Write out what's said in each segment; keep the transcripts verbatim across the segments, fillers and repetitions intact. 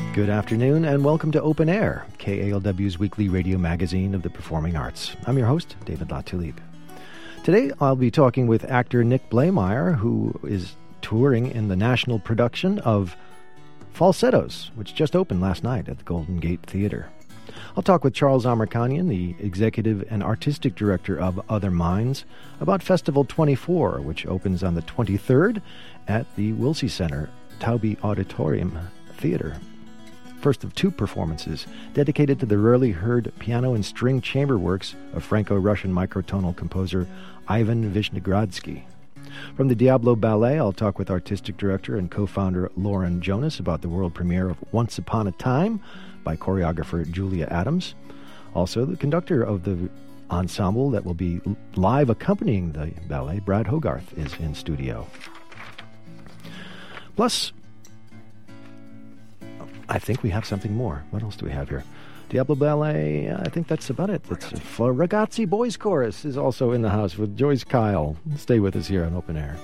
Good afternoon and welcome to Open Air, K A L W's weekly radio magazine of the performing arts. I'm your host, David Latulippe. Today I'll be talking with actor Nick Blaemire, who is touring in the national production of Falsettos, which just opened last night at the Golden Gate Theater. I'll talk with Charles Amirkhanian, the executive and artistic director of Other Minds, about Festival twenty-four, which opens on the twenty-third at the Wilsey Center, Taube Auditorium Theater. First of two performances dedicated to the rarely heard piano and string chamber works of Franco-Russian microtonal composer Ivan Vishnegradsky. From the Diablo Ballet, I'll talk with artistic director and co-founder Lauren Jonas about the world premiere of Once Upon a Time by choreographer Julia Adams. Also, the conductor of the ensemble that will be live accompanying the ballet, Brad Hogarth, is in studio. Plus, I think we have something more. What else do we have here? Diablo Ballet, I think that's about it. It's Ragazzi Boys Chorus is also in the house with Joyce Kyle. Stay with us here on Open Air.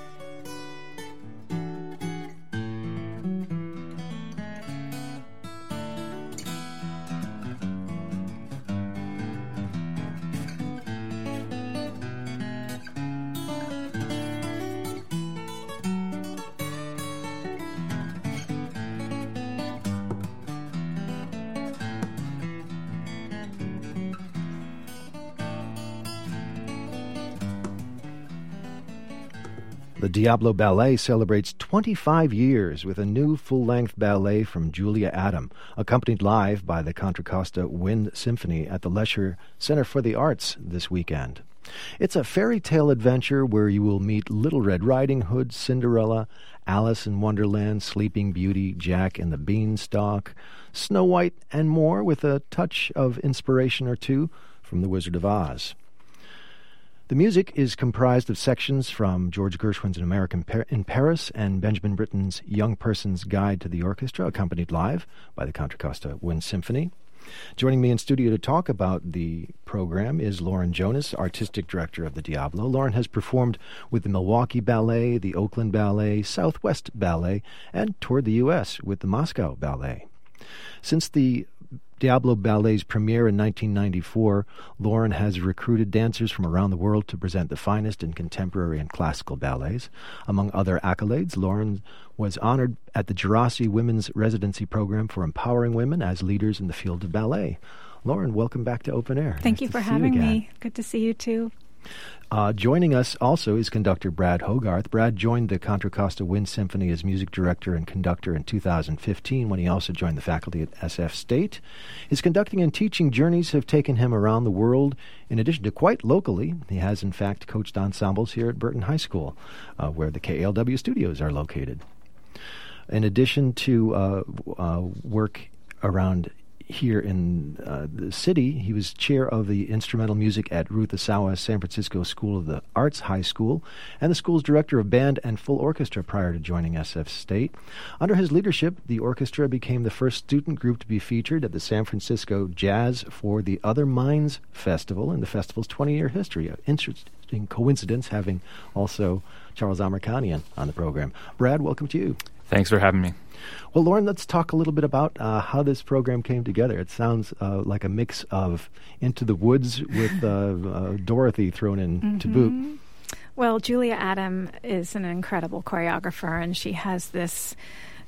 The Diablo Ballet celebrates twenty-five years with a new full-length ballet from Julia Adam, accompanied live by the Contra Costa Wind Symphony at the Lesher Center for the Arts this weekend. It's a fairy tale adventure where you will meet Little Red Riding Hood, Cinderella, Alice in Wonderland, Sleeping Beauty, Jack and the Beanstalk, Snow White, and more, with a touch of inspiration or two from The Wizard of Oz. The music is comprised of sections from George Gershwin's An American in Paris and Benjamin Britten's Young Person's Guide to the Orchestra, accompanied live by the Contra Costa Wind Symphony. Joining me in studio to talk about the program is Lauren Jonas, artistic director of the Diablo. Lauren has performed with the Milwaukee Ballet, the Oakland Ballet, Southwest Ballet, and toured the U S with the Moscow Ballet. Since the Diablo Ballet's premiere in nineteen ninety-four, Lauren has recruited dancers from around the world to present the finest in contemporary and classical ballets. Among other accolades, Lauren was honored at the Gerasi Women's Residency Program for empowering women as leaders in the field of ballet. Lauren, welcome back to Open Air. Thank nice you for see having you me. Good to see you too. Uh, joining us also is conductor Brad Hogarth. Brad joined the Contra Costa Wind Symphony as music director and conductor in two thousand fifteen, when he also joined the faculty at S F State. His conducting and teaching journeys have taken him around the world. In addition to quite locally, he has in fact coached ensembles here at Burton High School, uh, where the K A L W studios are located. In addition to uh, uh, work around here in uh, the city, he was chair of the instrumental music at Ruth Asawa San Francisco School of the Arts High School and the school's director of band and full orchestra prior to joining S F State. Under his leadership, the orchestra became the first student group to be featured at the San Francisco Jazz for the Other Minds Festival in the festival's twenty-year history. An interesting coincidence having also Charles Amirkhanian on the program. Brad, welcome to you. Thanks for having me. Well, Lauren, let's talk a little bit about uh, how this program came together. It sounds uh, like a mix of Into the Woods with uh, uh, Dorothy thrown in mm-hmm. to boot. Well, Julia Adam is an incredible choreographer, and she has this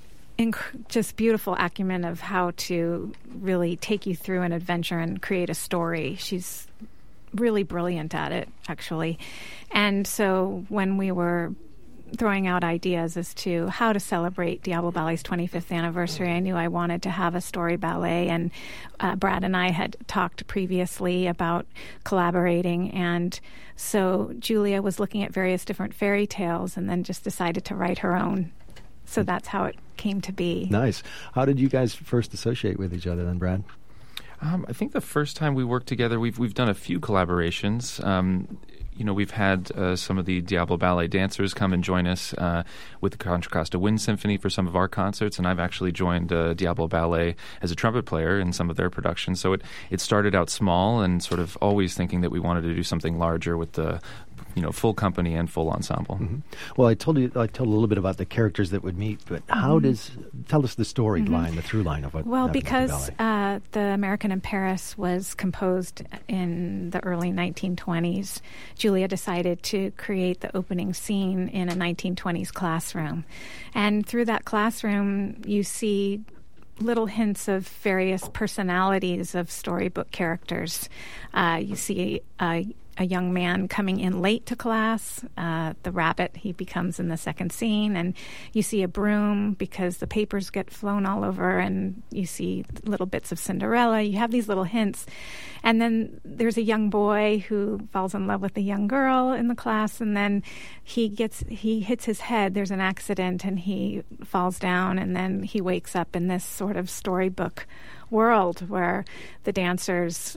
inc- just beautiful acumen of how to really take you through an adventure and create a story. She's really brilliant at it, actually. And so when we were throwing out ideas as to how to celebrate Diablo Ballet's twenty-fifth anniversary, I knew I wanted to have a story ballet, and uh, Brad and I had talked previously about collaborating, and so Julia was looking at various different fairy tales and then just decided to write her own. So that's how it came to be. Nice. How did you guys first associate with each other then, Brad? Um, I think the first time we worked together, we've we've done a few collaborations. Um, you know, we've had uh, some of the Diablo Ballet dancers come and join us uh, with the Contra Costa Wind Symphony for some of our concerts, and I've actually joined uh, Diablo Ballet as a trumpet player in some of their productions. So it, it started out small and sort of always thinking that we wanted to do something larger with the you know, full company and full ensemble. Mm-hmm. Well, I told you, I told a little bit about the characters that would meet, but how Mm-hmm. does, tell us the storyline, Mm-hmm. the through line of what Well, happened because at the ballet. uh, the American in Paris was composed in the early nineteen twenties, Julia decided to create the opening scene in a nineteen twenties classroom. And through that classroom, you see little hints of various personalities of storybook characters. Uh, you see a, a young man coming in late to class, uh, the rabbit he becomes in the second scene, and you see a broom because the papers get flown all over, and you see little bits of Cinderella. You have these little hints. And then there's a young boy who falls in love with a young girl in the class, and then he gets he hits his head. There's an accident, and he falls down, and then he wakes up in this sort of storybook world where the dancers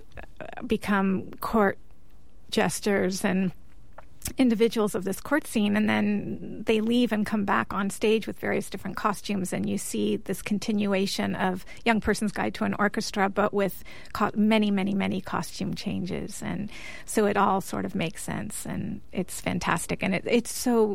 become court jesters and individuals of this court scene, and then they leave and come back on stage with various different costumes, and you see this continuation of Young Person's Guide to an Orchestra, but with co- many, many, many costume changes, and so it all sort of makes sense, and it's fantastic, and it, it's so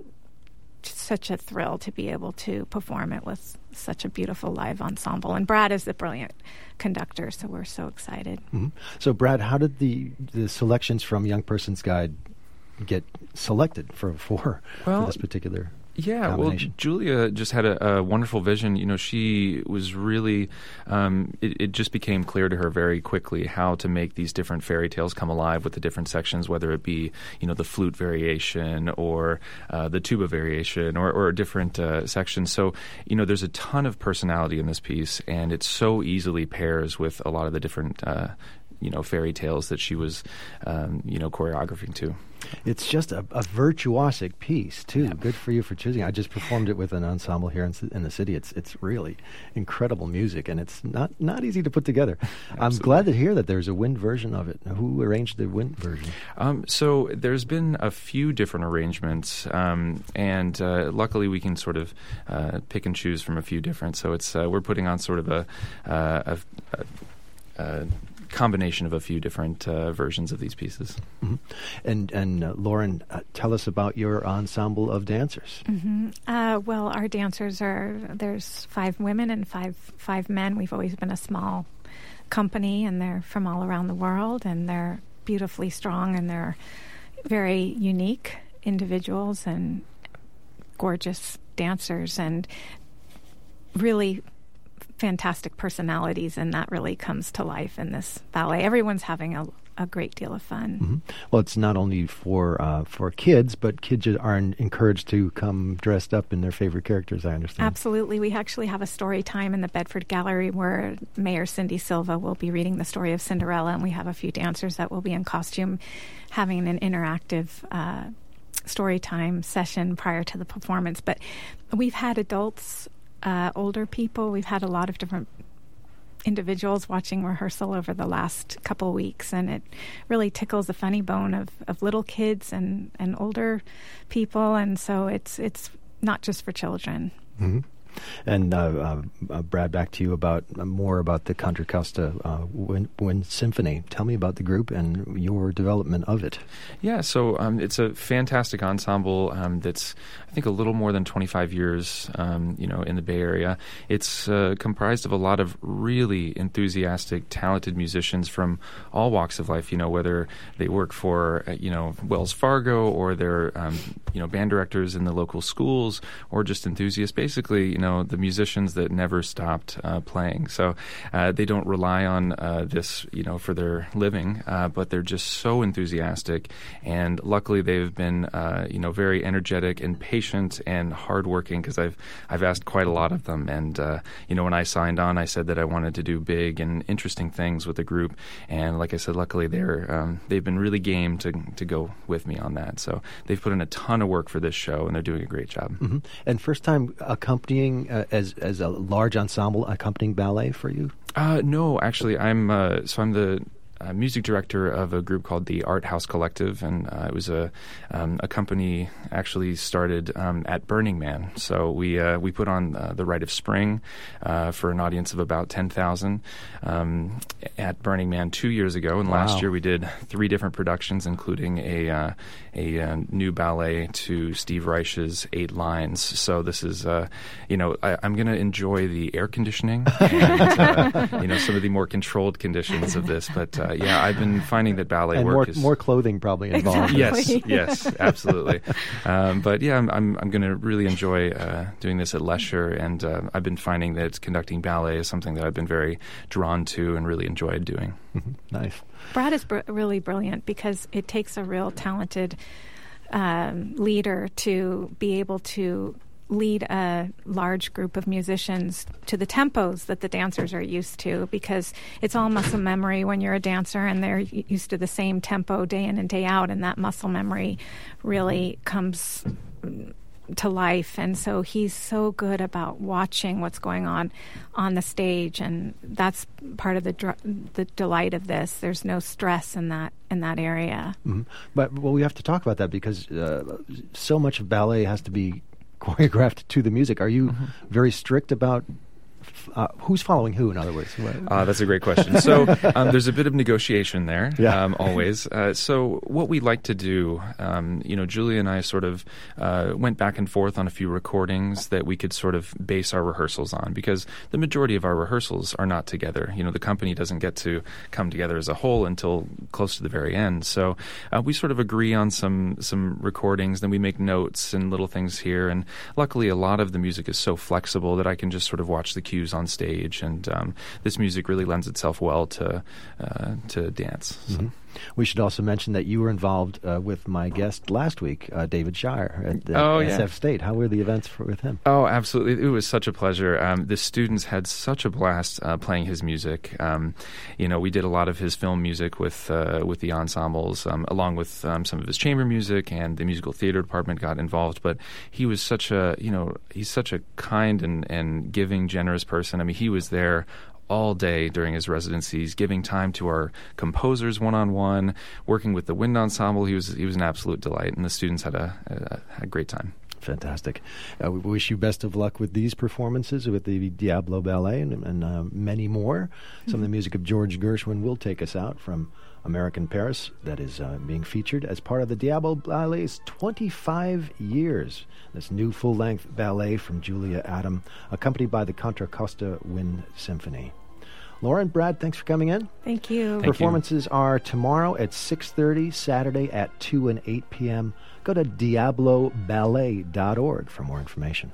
such a thrill to be able to perform it with such a beautiful live ensemble, and Brad is the brilliant conductor, so we're so excited. Mm-hmm. So, Brad, how did the the selections from Young Person's Guide get selected for for, well, for this particular Yeah, well, Julia just had a, a wonderful vision. You know, she was really, um, it, it just became clear to her very quickly how to make these different fairy tales come alive with the different sections, whether it be, you know, the flute variation or uh, the tuba variation or, or different uh, sections. So, you know, there's a ton of personality in this piece, and it so easily pairs with a lot of the different, uh, you know, fairy tales that she was, um, you know, choreographing to. It's just a, a virtuosic piece, too. Yeah. Good for you for choosing. I just performed it with an ensemble here in, in the city. It's it's really incredible music, and it's not, not easy to put together. Absolutely. I'm glad to hear that there's a wind version of it. Who arranged the wind version? Um, so there's been a few different arrangements, um, and uh, luckily we can sort of uh, pick and choose from a few different. So it's uh, we're putting on sort of a, uh, a, a, a combination of a few different uh, versions of these pieces. Mm-hmm. And and uh, Lauren, uh, tell us about your ensemble of dancers. Mm-hmm. Uh, well, our dancers are, there's five women and five five men. We've always been a small company, and they're from all around the world, and they're beautifully strong, and they're very unique individuals and gorgeous dancers, and really fantastic personalities, and that really comes to life in this ballet. Everyone's having a, a great deal of fun. Mm-hmm. Well, it's not only for uh, for kids, but kids are encouraged to come dressed up in their favorite characters, I understand. Absolutely. We actually have a story time in the Bedford Gallery where Mayor Cindy Silva will be reading the story of Cinderella, and we have a few dancers that will be in costume having an interactive uh, story time session prior to the performance. But we've had adults, Uh, older people. We've had a lot of different individuals watching rehearsal over the last couple weeks, and it really tickles the funny bone of, of little kids and, and older people, and so it's it's not just for children. Mm-hmm. And uh, uh, uh, Brad, back to you about uh, more about the Contra Costa uh, Wind, Wind Symphony. Tell me about the group and your development of it. Yeah, so um, it's a fantastic ensemble um, that's, I think, a little more than twenty-five years, um, you know, in the Bay Area. It's uh, comprised of a lot of really enthusiastic, talented musicians from all walks of life. You know, whether they work for, uh, you know, Wells Fargo, or they're, um, you know, band directors in the local schools, or just enthusiasts. Basically, you know. Know, the musicians that never stopped uh, playing. So uh, they don't rely on uh, this, you know, for their living, uh, but they're just so enthusiastic. And luckily, they've been, uh, you know, very energetic and patient and hardworking, because I've I've asked quite a lot of them. And uh, you know, when I signed on, I said that I wanted to do big and interesting things with the group. And like I said, luckily they're um, they've been really game to to go with me on that. So they've put in a ton of work for this show, and they're doing a great job. Mm-hmm. And first time accompanying. Uh, as as a large ensemble accompanying ballet for you? Uh, no, actually, I'm uh, so I'm the uh, music director of a group called the Art House Collective, and uh, it was a um, a company actually started um, at Burning Man. So we uh, we put on uh, The Rite of Spring uh, for an audience of about ten thousand um, at Burning Man two years ago, and wow. last year we did three different productions, including a uh, a uh, new ballet to Steve Reich's Eight Lines. So this is, uh, you know, I, I'm going to enjoy the air conditioning and, uh, you know, some of the more controlled conditions of this. But uh, yeah, I've been finding that ballet and work more, is more clothing probably involved. Exactly. Yes, yes, absolutely. Um, but yeah, I'm I'm, I'm going to really enjoy uh, doing this at Lesher, and uh, I've been finding that conducting ballet is something that I've been very drawn to and really enjoyed doing. Mm-hmm. Nice. Brad is br- really brilliant because it takes a real talented um, leader to be able to lead a large group of musicians to the tempos that the dancers are used to, because it's all muscle memory when you're a dancer and they're used to the same tempo day in and day out, and that muscle memory really comes to life. And so he's so good about watching what's going on on the stage, and that's part of the dr- the delight of this. There's no stress in that in that area. Mm-hmm. But well, we have to talk about that because uh, so much of ballet has to be choreographed to the music. Are you mm-hmm. very strict about uh, who's following who, in other words? Uh, that's a great question. So um, there's a bit of negotiation there, yeah. um, always. Uh, so what we like to do, um, you know, Julia and I sort of uh, went back and forth on a few recordings that we could sort of base our rehearsals on, because the majority of our rehearsals are not together. You know, the company doesn't get to come together as a whole until close to the very end. So uh, we sort of agree on some some recordings, then we make notes and little things here. And luckily, a lot of the music is so flexible that I can just sort of watch the cues on stage, and um, this music really lends itself well to uh, to dance. So. Mm-hmm. We should also mention that you were involved uh, with my guest last week, uh, David Shire, at uh, oh, S F yeah. State. How were the events for, with him? Oh, absolutely. It was such a pleasure. Um, the students had such a blast uh, playing his music. Um, you know, we did a lot of his film music with uh, with the ensembles, um, along with um, some of his chamber music, and the musical theater department got involved. But he was such a, you know, he's such a kind and, and giving, generous person. I mean, he was there all day during his residencies, giving time to our composers one-on-one, working with the wind ensemble. He was he was an absolute delight, and the students had a, a, a great time. Fantastic. Uh, we wish you best of luck with these performances, with the Diablo Ballet and, and uh, many more. Mm-hmm. Some of the music of George Gershwin will take us out from American Paris, that is uh, being featured as part of the Diablo Ballet's twenty-five years. This new full-length ballet from Julia Adam, accompanied by the Contra Costa Wind Symphony. Lauren, Brad, thanks for coming in. Thank you. Thank Performances you. are tomorrow at six thirty, Saturday at two and eight p.m. Go to diablo ballet dot org for more information.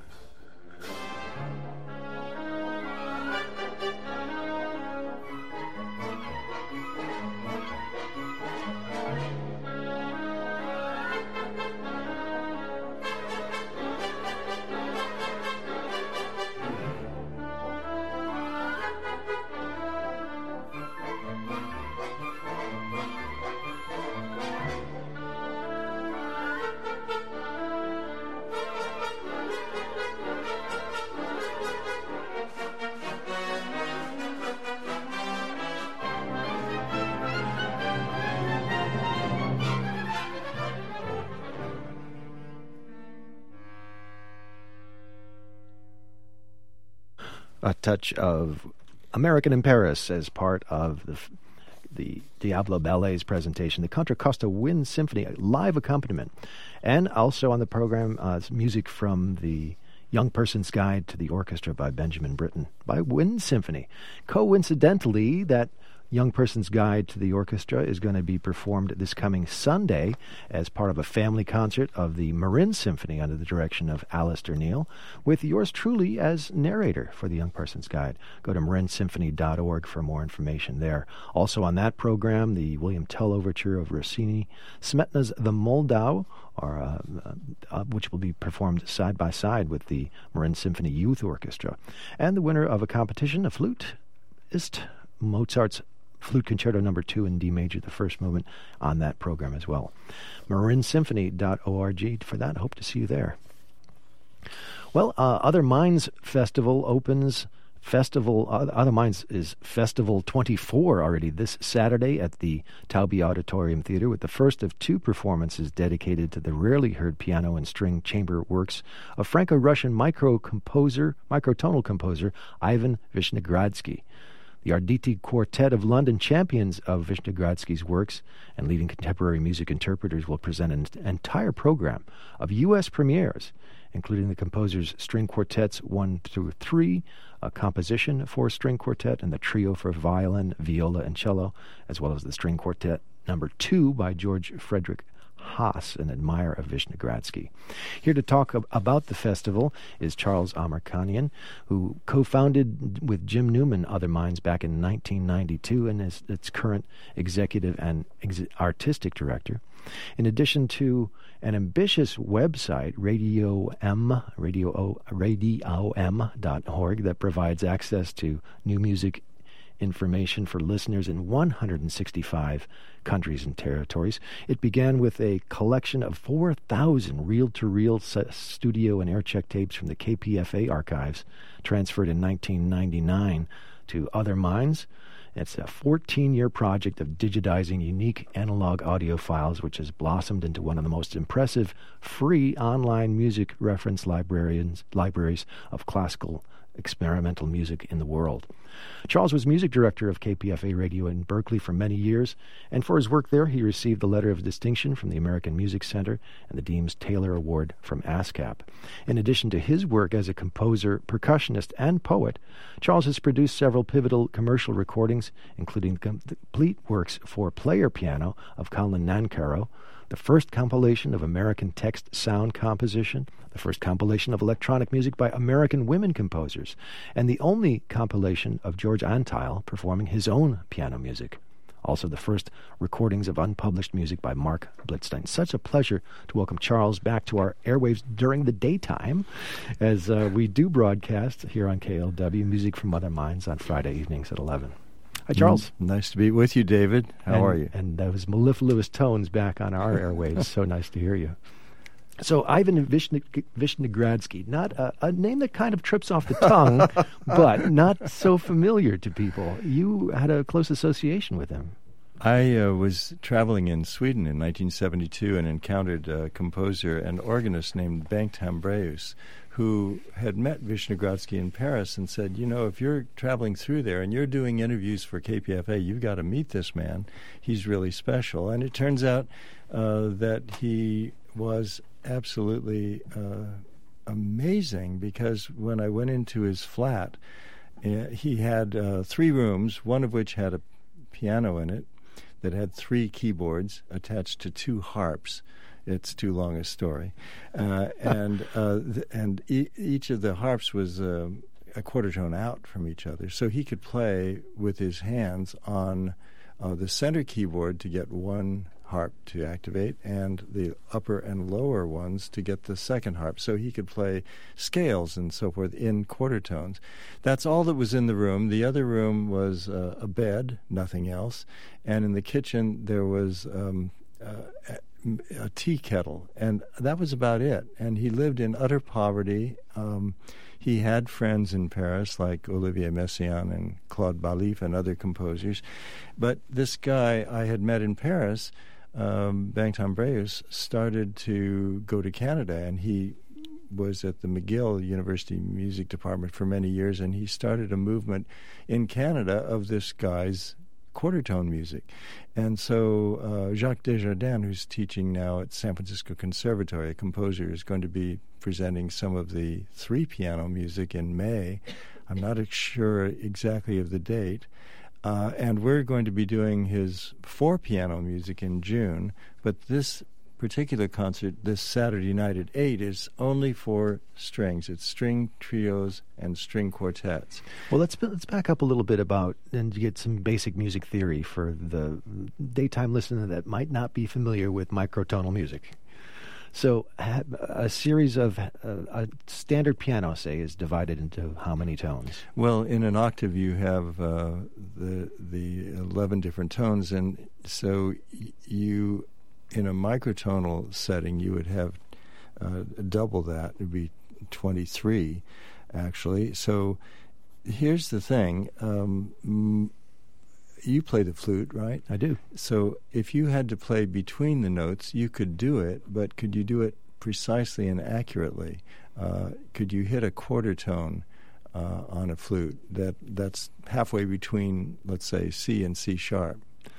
A touch of American in Paris as part of the the Diablo Ballet's presentation, the Contra Costa Wind Symphony, live accompaniment. And also on the program, uh, music from the Young Person's Guide to the Orchestra by Benjamin Britten, by Wind Symphony. Coincidentally, that Young Person's Guide to the Orchestra is going to be performed this coming Sunday as part of a family concert of the Marin Symphony under the direction of Alistair Neal, with yours truly as narrator for the Young Person's Guide. Go to marin symphony dot org for more information there. Also on that program, the William Tell Overture of Rossini, Smetana's The Moldau, or, uh, uh, which will be performed side by side with the Marin Symphony Youth Orchestra. And the winner of a competition, a flutist, Mozart's Flute Concerto Number Two in D Major, the first movement, on that program as well. marin symphony dot org for that. Hope to see you there. Well, uh, Other Minds Festival opens Festival, Other Minds is Festival twenty-four already this Saturday at the Taube Auditorium Theater, with the first of two performances dedicated to the rarely heard piano and string chamber works of Franco-Russian micro-composer, microtonal composer Ivan Vishnegradsky. The Arditi Quartet of London champions of Vishnegradsky's works and leading contemporary music interpreters will present an entire program of U S premieres, including the composer's string quartets one through three, a composition for string quartet, and the trio for violin, viola, and cello, as well as the string quartet number two by George Frederick Haas, an admirer of Vishnegradsky. Here to talk ab- about the festival is Charles Amirkhanian, who co-founded with Jim Newman Other Minds back in nineteen ninety-two and is its current executive and ex- artistic director. In addition to an ambitious website, Radio M, radio, radio M dot org, that provides access to new music information for listeners in one hundred sixty-five countries and territories. It began with a collection of four thousand reel-to-reel studio and aircheck tapes from the K P F A archives, transferred in nineteen ninety-nine to Other Minds. It's a fourteen-year project of digitizing unique analog audio files, which has blossomed into one of the most impressive free online music reference librarians, libraries of classical experimental music in the world. Charles was music director of K P F A Radio in Berkeley for many years, and for his work there he received the Letter of Distinction from the American Music Center and the Deems Taylor Award from ASCAP. In addition to his work as a composer, percussionist, and poet, Charles has produced several pivotal commercial recordings, including complete works for player piano of Colin Nancarrow, the first compilation of American text sound composition, the first compilation of electronic music by American women composers, and the only compilation of George Antheil performing his own piano music. Also the first recordings of unpublished music by Mark Blitzstein. Such a pleasure to welcome Charles back to our airwaves during the daytime, as uh, we do broadcast here on K L W, Music from Other Minds, on Friday evenings at eleven. Hi, Charles. Mm, nice to be with you, David. How and, are you? And those mellifluous tones back on our airwaves. So nice to hear you. So Ivan Vishne- Vishnegradsky, not a, a name that kind of trips off the tongue, but not so familiar to people. You had a close association with him. I uh, was traveling in Sweden in nineteen seventy-two and encountered a composer and organist named Bengt Hambraeus, who had met Vishnegradsky in Paris and said, you know, if you're traveling through there and you're doing interviews for K P F A, you've got to meet this man. He's really special. And it turns out uh, that he was absolutely uh, amazing, because when I went into his flat, uh, he had uh, three rooms, one of which had a piano in it that had three keyboards attached to two harps. It's too long a story. Uh, and uh, th- and e- each of the harps was uh, a quarter tone out from each other. So he could play with his hands on uh, the center keyboard to get one harp to activate, and the upper and lower ones to get the second harp. So he could play scales and so forth in quarter tones. That's all that was in the room. The other room was uh, a bed, nothing else. And in the kitchen there was um, uh, a tea kettle, and that was about it. And he lived in utter poverty. Um, he had friends in Paris like Olivier Messiaen and Claude Balif and other composers. But this guy I had met in Paris, um, Bengt Hambraeus, started to go to Canada, and he was at the McGill University Music Department for many years, and he started a movement in Canada of this guy's quarter tone music. And so uh, Jacques Desjardins, who's teaching now at San Francisco Conservatory, a composer, is going to be presenting some of the three piano music in May. I'm not sure exactly of the date. Uh, and we're going to be doing his four piano music in June. But this particular concert, this Saturday night at eight, is only for strings. It's string trios and string quartets. Well, let's let's back up a little bit about and get some basic music theory for the daytime listener that might not be familiar with microtonal music. So a series of uh, a standard piano, say, is divided into how many tones? Well, in an octave you have uh, the the eleven different tones, and so you, in a microtonal setting, you would have uh, double that. It would be twenty-three, actually. So here's the thing. Um, m- you play the flute, right? I do. So if you had to play between the notes, you could do it, but could you do it precisely and accurately? Uh, could you hit a quarter tone uh, on a flute that that's halfway between, let's say, C and C sharp?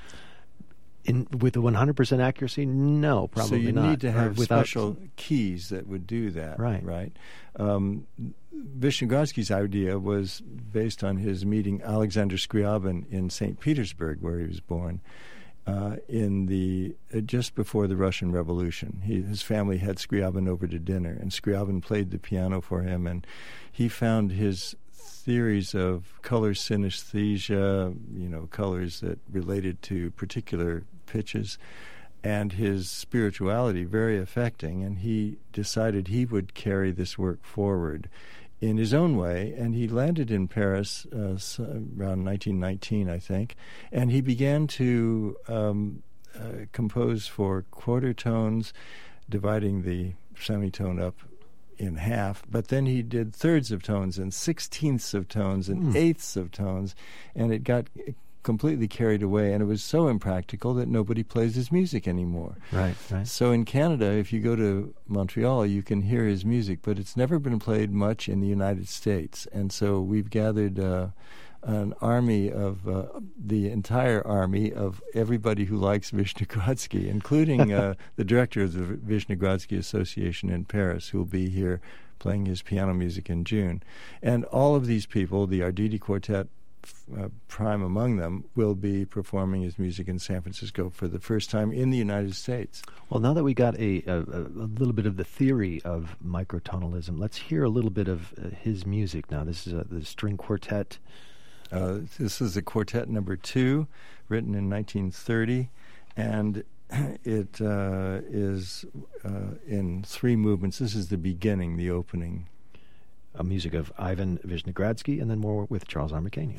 In with the one hundred percent accuracy, no, probably so you not. need to have without, special keys that would do that, right? Right. Um, Vishnegradsky's idea was based on his meeting Alexander Scriabin in Saint Petersburg, where he was born, uh, in the uh, just before the Russian Revolution. He, his family had Scriabin over to dinner, and Scriabin played the piano for him, and he found his theories of color synesthesia, you know, colors that related to particular pitches, and his spirituality very affecting, and he decided he would carry this work forward in his own way, and he landed in Paris uh, around nineteen nineteen, I think, and he began to um, uh, compose for quarter tones, dividing the semitone up in half, but then he did thirds of tones and sixteenths of tones and mm. eighths of tones, and it got completely carried away, and it was so impractical that nobody plays his music anymore. Right, right. So in Canada, if you go to Montreal, you can hear his music, but it's never been played much in the United States, and so we've gathered uh, an army of, uh, the entire army of everybody who likes Vishnegradsky, including uh, the director of the Vishnegradsky Association in Paris, who will be here playing his piano music in June. And all of these people, the Arditi Quartet, Uh, prime among them, will be performing his music in San Francisco for the first time in the United States. Well, now that we got a, a, a little bit of the theory of microtonalism, let's hear a little bit of uh, his music now. This is a, the string quartet. Uh, this is the quartet number two, written in nineteen thirty, and it uh, is uh, in three movements. This is the beginning, the opening. A music of Ivan Vishnegradsky, and then more with Charles Armacanian.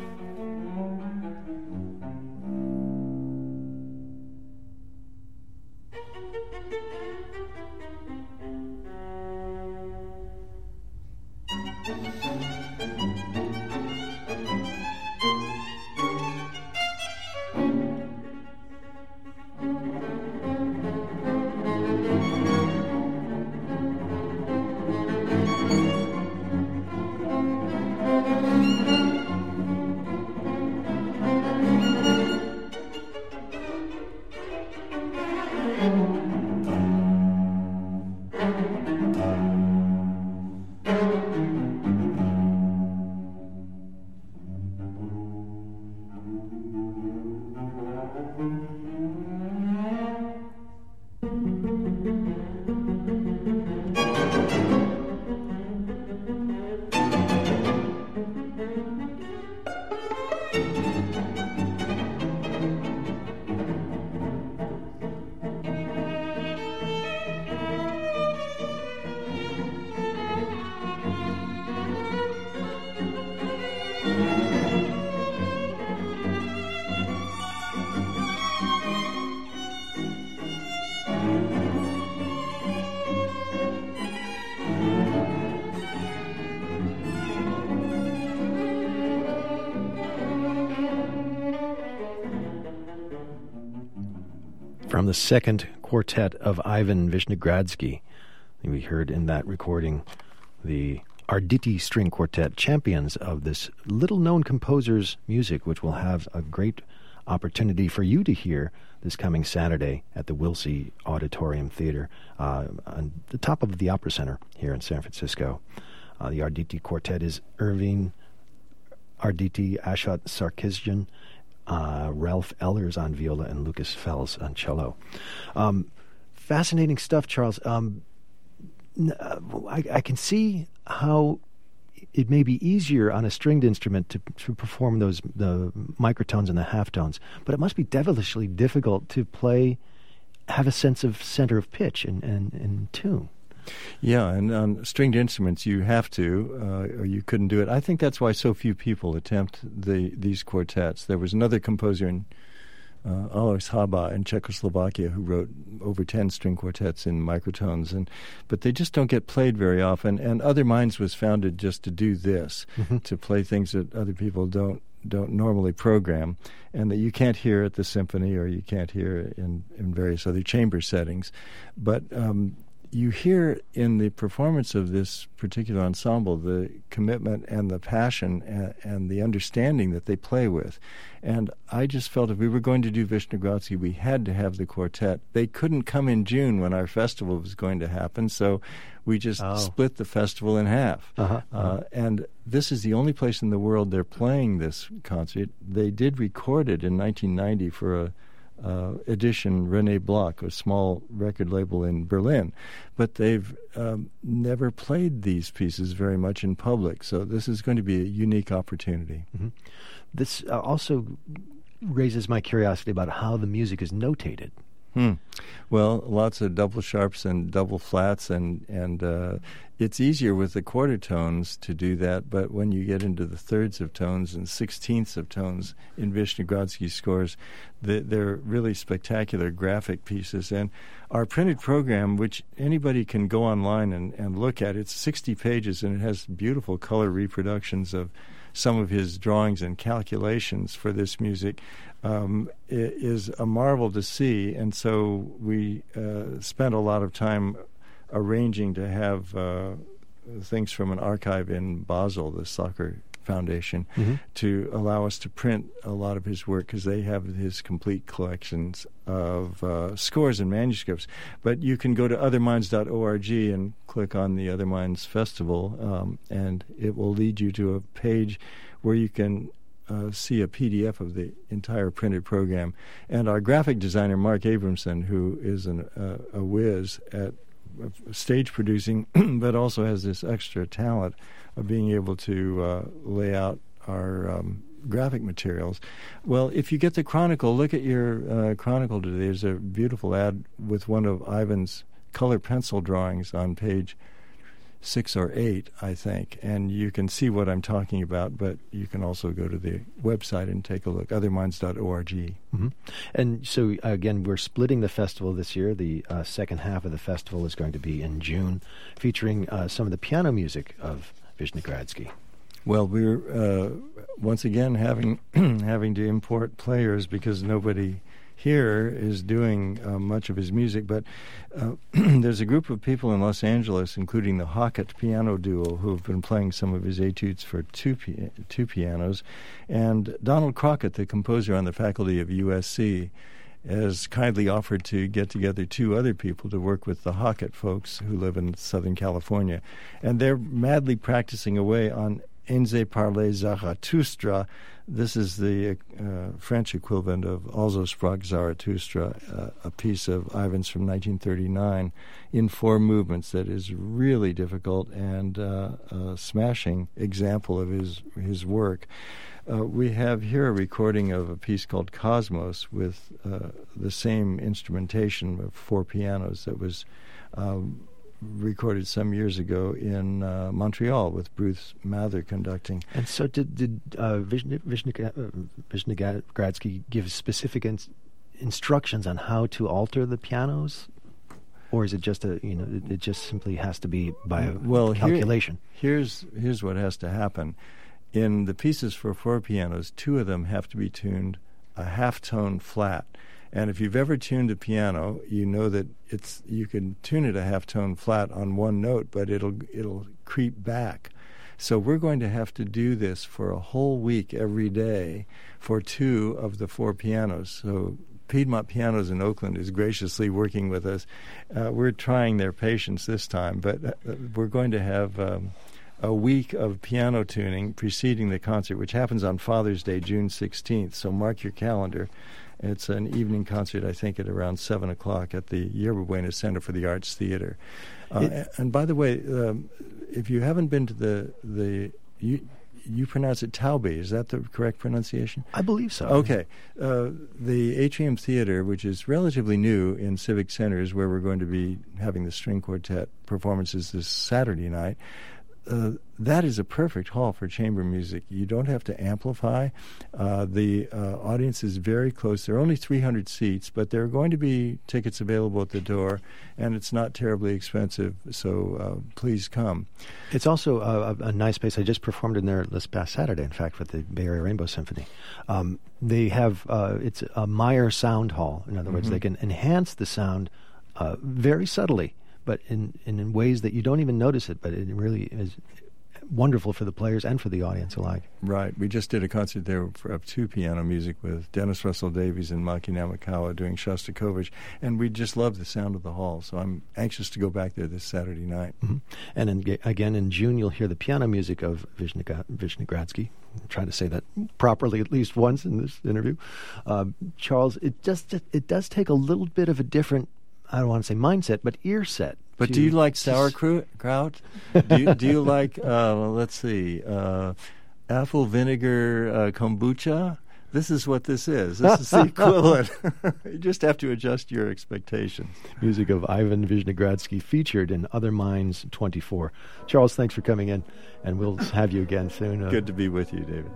From the second quartet of Ivan Vishnegradsky, we heard in that recording the Arditi String Quartet, champions of this little-known composer's music, which will have a great opportunity for you to hear this coming Saturday at the Wilsey Auditorium Theater uh, on the top of the Opera Center here in San Francisco. Uh, the Arditi Quartet is Irving Arditi, Ashot Sarkisian, uh, Ralph Ellers on viola, and Lucas Fels on cello. Um, fascinating stuff, Charles. Um, I, I can see how it may be easier on a stringed instrument to, to perform those the microtones and the halftones, but it must be devilishly difficult to play, have a sense of center of pitch and, and, and tune. Yeah, and on stringed instruments you have to, uh, or you couldn't do it. I think that's why so few people attempt the these quartets. There was another composer in uh, Alois Haba in Czechoslovakia, who wrote over ten string quartets in microtones, and but they just don't get played very often. And Other Minds was founded just to do this, mm-hmm. to play things that other people don't don't normally program, and that you can't hear at the symphony or you can't hear in, in various other chamber settings. But um, you hear in the performance of this particular ensemble the commitment and the passion and, and the understanding that they play with. And I just felt if we were going to do Vishnegradsky, we had to have the quartet. They couldn't come in June when our festival was going to happen, so we just oh. split the festival in half. Uh-huh, uh-huh. Uh, and this is the only place in the world they're playing this concert. They did record it in nineteen ninety for a Uh, edition René Bloch, a small record label in Berlin, but they've um, never played these pieces very much in public, so this is going to be a unique opportunity. Mm-hmm. This uh, also raises my curiosity about how the music is notated. Hmm. Well, lots of double sharps and double flats, and and uh, it's easier with the quarter tones to do that. But when you get into the thirds of tones and sixteenths of tones in Vishnegradsky's scores, the, they're really spectacular graphic pieces. And our printed program, which anybody can go online and, and look at, it's sixty pages, and it has beautiful color reproductions of some of his drawings and calculations for this music. Um, it is a marvel to see, and so we uh, spent a lot of time arranging to have uh, things from an archive in Basel, the Soccer Foundation, mm-hmm. to allow us to print a lot of his work, because they have his complete collections of uh, scores and manuscripts. But you can go to other minds dot org and click on the Other Minds Festival, um, and it will lead you to a page where you can Uh, see a P D F of the entire printed program. And our graphic designer, Mark Abramson, who is an, uh, a whiz at uh, stage producing, but also has this extra talent of being able to uh, lay out our um, graphic materials. Well, if you get the Chronicle, look at your uh, Chronicle today. There's a beautiful ad with one of Ivan's color pencil drawings on page six or eight, I think, and you can see what I'm talking about, but you can also go to the website and take a look, other minds dot org. Mm-hmm. And so, again, we're splitting the festival this year. The uh, second half of the festival is going to be in June, featuring uh, some of the piano music of Vishnegradsky. Well, we're uh, once again having having to import players because nobody here is doing uh, much of his music, but uh, there's a group of people in Los Angeles, including the Hockett piano duo, who have been playing some of his etudes for two pi- two pianos, and Donald Crockett, the composer on the faculty of U S C, has kindly offered to get together two other people to work with the Hockett folks who live in Southern California, and they're madly practicing away on Ainsi parlait Zarathustra. This is the uh, French equivalent of Also sprach Zarathustra, uh, a piece of Ivan's from nineteen thirty-nine in four movements that is really difficult and uh, a smashing example of his his work. Uh, we have here a recording of a piece called Cosmos with uh, the same instrumentation of four pianos that was um, recorded some years ago in uh, Montreal with Bruce Mather conducting. And so did, did uh, Vishnegradsky give specific in- instructions on how to alter the pianos? Or is it just a, you know, it, it just simply has to be by a well, calculation? Here, here's, here's what has to happen. In the pieces for four pianos, two of them have to be tuned a half tone flat. And if you've ever tuned a piano, you know that it's you can tune it a half tone flat on one note, but it'll it'll creep back. So we're going to have to do this for a whole week every day for two of the four pianos. So Piedmont Pianos in Oakland is graciously working with us. Uh, we're trying their patience this time, but uh, we're going to have um, a week of piano tuning preceding the concert, which happens on Father's Day, June sixteenth. So mark your calendar. It's an evening concert, I think, at around seven o'clock at the Yerba Buena Center for the Arts Theater. Uh, it, and by the way, um, if you haven't been to the, the you, you pronounce it Taube, is that the correct pronunciation? I believe so. Okay. Uh, the Atrium Theater, which is relatively new in Civic Center, is where we're going to be having the string quartet performances this Saturday night. uh, that is a perfect hall for chamber music. You don't have to amplify. Uh, the uh, audience is very close. There are only three hundred seats, but there are going to be tickets available at the door, and it's not terribly expensive, so uh, please come. It's also a, a nice space. I just performed in there this past Saturday, in fact, with the Bay Area Rainbow Symphony. Um, they have, uh, it's a Meyer sound hall. In other words, Mm-hmm. they can enhance the sound uh, very subtly, but in, in, in ways that you don't even notice it, but it really is wonderful for the players and for the audience alike. Right. We just did a concert there for, of two piano music with Dennis Russell Davies and Maki Namakawa doing Shostakovich, and we just love the sound of the hall, so I'm anxious to go back there this Saturday night. Mm-hmm. And in, again, in June, you'll hear the piano music of Vishniga- Vishnegradsky. I'll try to say that properly at least once in this interview. Uh, Charles, it just it does take a little bit of a different, I don't want to say mindset, but ear set. But to, do you like sauerkraut? do, you, do you like, uh, let's see, uh, apple vinegar uh, kombucha? This is what this is. This is the equivalent. You just have to adjust your expectations. Music of Ivan Vishnegradsky featured in Other Minds twenty-four. Charles, thanks for coming in, and we'll have you again soon. Uh, Good to be with you, David.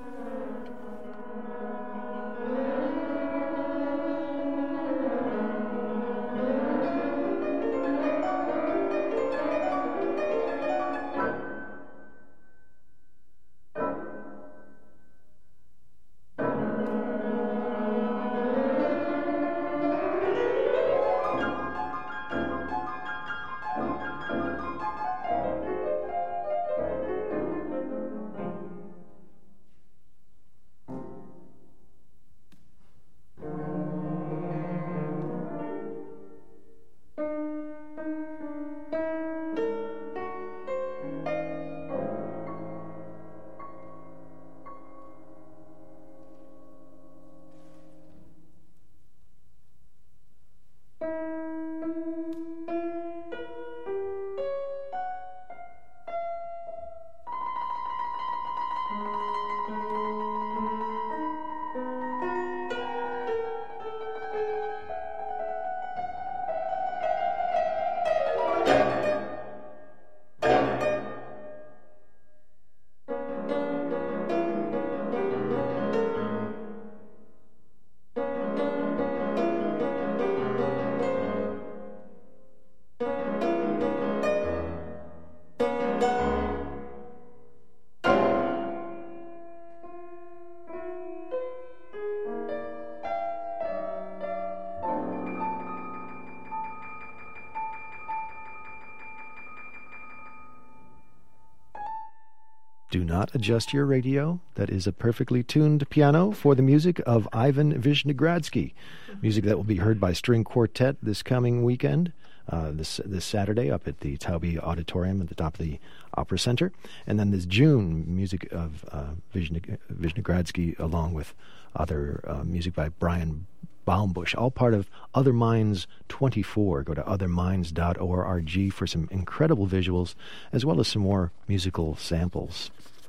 Do not adjust your radio. That is a perfectly tuned piano for the music of Ivan Vishnegradsky. Music that will be heard by string quartet this coming weekend, uh, this this Saturday up at the Taube Auditorium at the top of the Opera Center. And then this June, music of uh, Vishne- Vishnegradsky along with other uh, music by Brian Baumbush, all part of Other Minds twenty-four. Go to other minds dot org for some incredible visuals as well as some more musical samples.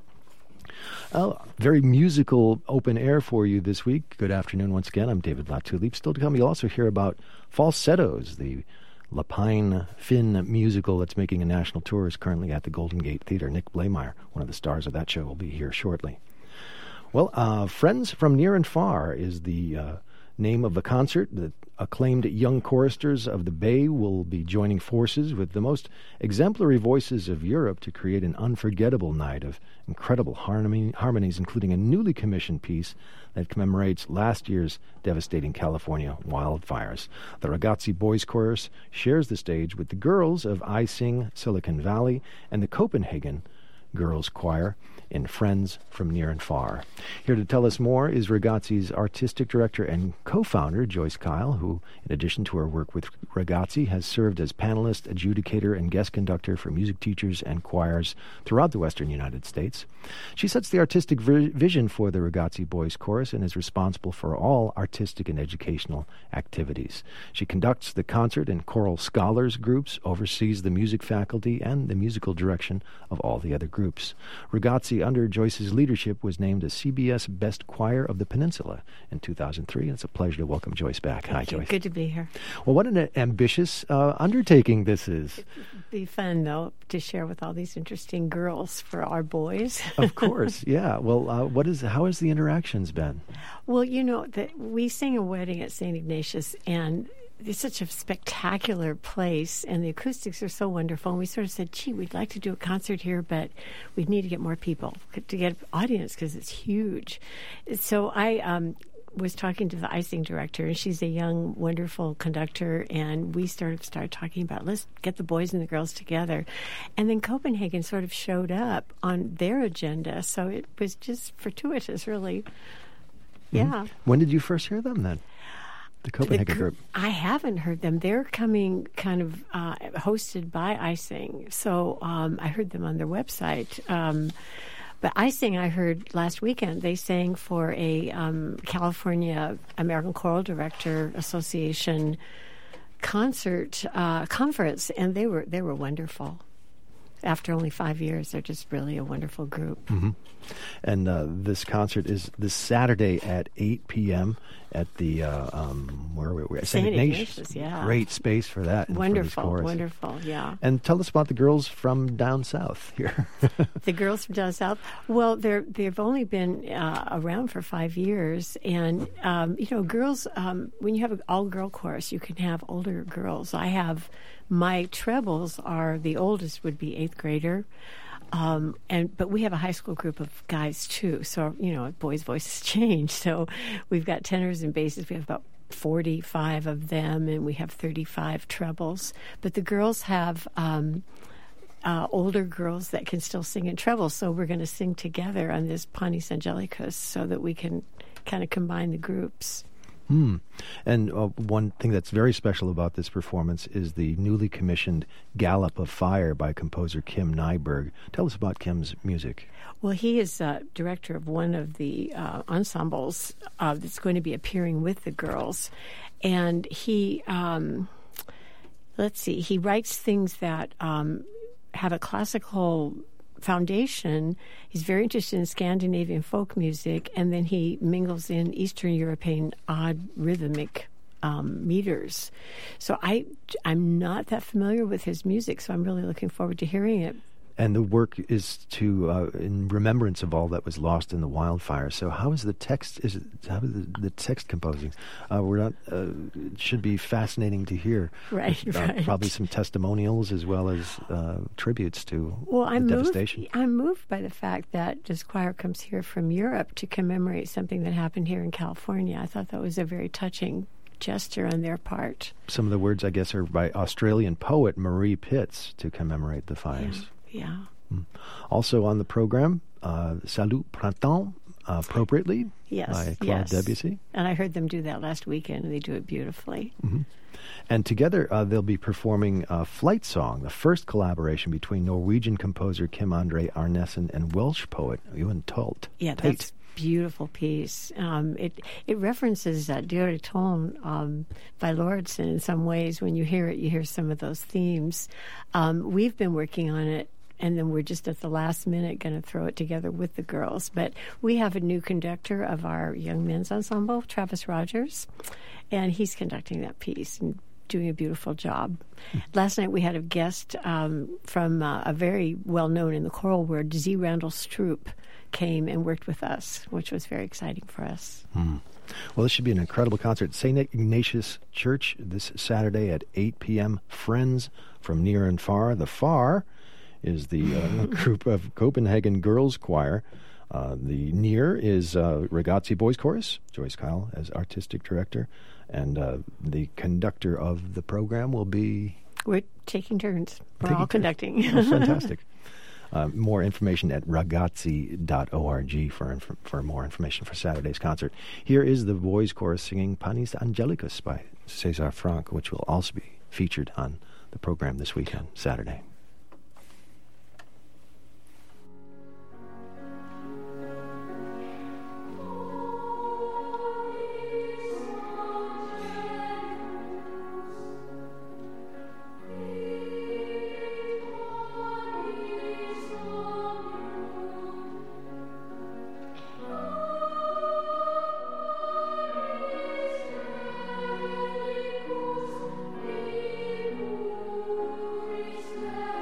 Uh, very musical open air for you this week. Good afternoon once again. I'm David Latulippe. Still to come, you'll also hear about Falsettos, the Lapine Finn musical that's making a national tour, is currently at the Golden Gate Theater. Nick Blameyer, one of the stars of that show, will be here shortly. Well, uh, Friends from Near and Far is the uh, name of the concert. The acclaimed young choristers of the Bay will be joining forces with the most exemplary voices of Europe to create an unforgettable night of incredible harmony, harmonies, including a newly commissioned piece that commemorates last year's devastating California wildfires. The Ragazzi Boys Chorus shares the stage with the girls of I Sing Silicon Valley and the Copenhagen Girls Choir in Friends from Near and Far. Here to tell us more is Ragazzi's artistic director and co-founder, Joyce Kyle, who, in addition to her work with Ragazzi, has served as panelist, adjudicator, and guest conductor for music teachers and choirs throughout the western United States. She sets the artistic vi- vision for the Ragazzi Boys Chorus and is responsible for all artistic and educational activities. She conducts the concert and choral scholars groups, oversees the music faculty, and the musical direction of all the other groups. Ragazzi, under Joyce's leadership, was named a C B S Best Choir of the Peninsula in two thousand three. And it's a pleasure to welcome Joyce back. Thank Hi, you. Joyce. Good to be here. Well, what an ambitious uh, undertaking this is. be fun, though, to share with all these interesting girls for our boys. Of course, yeah. Well, uh, what is how has the interactions been? Well, you know, the, we sang a wedding at Saint Ignatius, and it's such a spectacular place, and the acoustics are so wonderful. And we sort of said, gee, we'd like to do a concert here, but we need to get more people to get an audience because it's huge. So I um, was talking to the icing director, and she's a young, wonderful conductor, and we sort of started talking about, let's get the boys and the girls together. And then Copenhagen sort of showed up on their agenda, so it was just fortuitous, really. Yeah. Mm-hmm. When did you first hear them, then? The Copenhagen the, group. I haven't heard them. They're coming kind of uh, hosted by iSing. So um, I heard them on their website. Um, but iSing, I heard last weekend, they sang for a um, California American Choral Director Association concert uh, conference, and they were they were wonderful. After only five years, they're just really a wonderful group. Mm-hmm. And uh, this concert is this Saturday at eight p.m. at the, uh, um, where are we? Saint Ignatius, yeah. Great space for that. Wonderful, for wonderful, yeah. And tell us about the girls from down south here. The girls from down south. Well, they're they've only been uh, around for five years, and um, you know, girls. Um, when you have an all-girl chorus, you can have older girls. I have my trebles are the oldest would be eighth grader. Um, and but we have a high school group of guys too, so you know boys' voices change. So we've got tenors and basses. We have about forty-five of them, and we have thirty-five trebles. But the girls have um, uh, older girls that can still sing in treble. So we're going to sing together on this Panis Angelicus, so that we can kind of combine the groups. Hmm. And uh, one thing that's very special about this performance is the newly commissioned Gallop of Fire by composer Kim Nyberg. Tell us about Kim's music. Well, he is uh, director of one of the uh, ensembles uh, that's going to be appearing with the girls. And he, um, let's see, he writes things that um, have a classical foundation. He's very interested in Scandinavian folk music, and then he mingles in Eastern European odd rhythmic um, meters. So I, I'm not that familiar with his music, so I'm really looking forward to hearing it. And the work is to uh, in remembrance of all that was lost in the wildfire. So how is the text? Is it, how is the, the text composing? Uh, we're not. Uh, it should be fascinating to hear. Right, uh, right. Probably some testimonials as well as uh, tributes to well, the I'm devastation. Moved, I'm moved by the fact that this choir comes here from Europe to commemorate something that happened here in California. I thought that was a very touching gesture on their part. Some of the words, I guess, are by Australian poet Marie Pitts to commemorate the fires. Yeah. Yeah. Mm. Also on the program, uh, Salut Printemps, uh, appropriately, yes, by Claude yes. Debussy. And I heard them do that last weekend, and they do it beautifully. Mm-hmm. And together uh, they'll be performing uh, Flight Song, the first collaboration between Norwegian composer Kim André Arnesen and Welsh poet Ewan Tult. Yeah, Tate. that's beautiful piece. Um, it it references uh, Dieu Ton um, by Lauridsen in some ways. When you hear it, you hear some of those themes. Um, we've been working on it, and then we're just at the last minute going to throw it together with the girls. But we have a new conductor of our young men's ensemble, Travis Rogers, and he's conducting that piece and doing a beautiful job. Mm. Last night we had a guest um, from uh, a very well-known in the choral world, Z. Randall Stroop, came and worked with us, which was very exciting for us. Mm. Well, this should be an incredible concert. Saint Ignatius Church this Saturday at eight p.m. Friends from near and far. The far is the uh, group of Copenhagen Girls Choir. Uh, the near is uh, Ragazzi Boys Chorus, Joyce Kyle as artistic director. And uh, the conductor of the program will be... We're taking turns. We're taking all turns. conducting. Oh, fantastic. Uh, more information at ragazzi dot org for, inf- for more information for Saturday's concert. Here is the boys' chorus singing Panis Angelicus by César Franck, which will also be featured on the program this weekend, Saturday. Christ.